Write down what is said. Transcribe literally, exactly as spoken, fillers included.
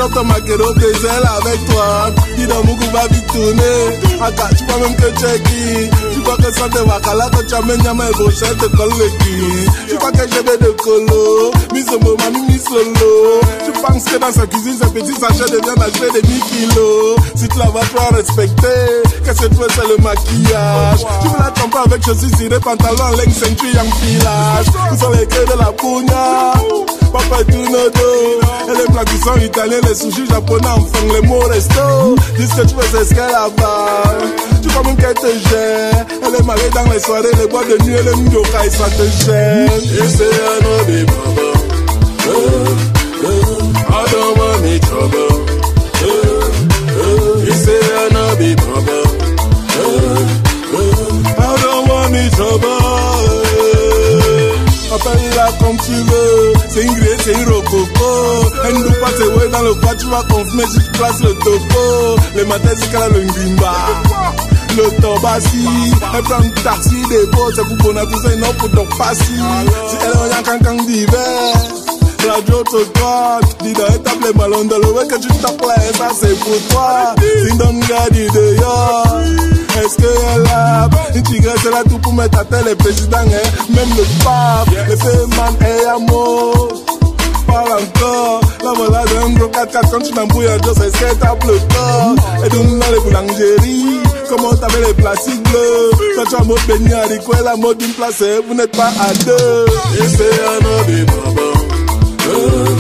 chante Makero Brésil avec toi. Dis dans mon va vite tourner. Aka, tu vois même que tu es qui. Tu vois que ça te va cala quand tu amènes Yama et Brochette te colle le cul. Tu crois que j'ai vais de colo. Misomo, mami, mi solo. Tu penses que dans sa cuisine, ce petit sachet de viande acheté des mille kilos. Si tu la vas toi respecter, qu'est-ce que tu veux, c'est le maquillage. Tu veux la tromper avec chaussures cirées, pantalon, laine, ceinture, en filage. Où sont les clés de la pugna? Papa est tout nos dos. Et les plats qui sont italiens, les sushis japonais, enfin les mots resto. Dis ce que tu veux, c'est ce qu'elle a bas. Tu crois même qu'elle te gère. Elle est mariée dans les soirées, les boîtes de nuit, et les mioka, et ça te gêne. You say I know be trouble. Uh, uh, I don't want me trouble. Uh, uh, you say I know be trouble. Uh, uh, I don't want me trouble. Appelle-la comme tu veux, c'est une grille, c'est une rococo. Elle nous passe ouais dans le bois, tu vas confirmer si tu places le topo. Le matin, c'est qu'elle a le ngrimba. Le tobassi, elle prend un taxi, des beaux, c'est pour qu'on a tout ça, non pour donc passer. Si elle a un cancan d'hiver, radio te droite, dis dans étape les ballons de l'eau, que tu tapes là, ça c'est pour toi. Si donne garde dehors, est-ce qu'elle a une tigresse, elle a tout pour mettre à terre les présidents, hein, même le pape, le féman est amour. Parle encore, la voilà d'un gros quatre quatre quand tu n'embrouilles un dos, c'est ce qu'elle tape le corps. Et donc dans les boulangeries, comment t'avais les plastiques bleus? Toi tu as mode beignet haricot et la mode d'une place, vous n'êtes pas à deux. You say I know be trouble. Uh,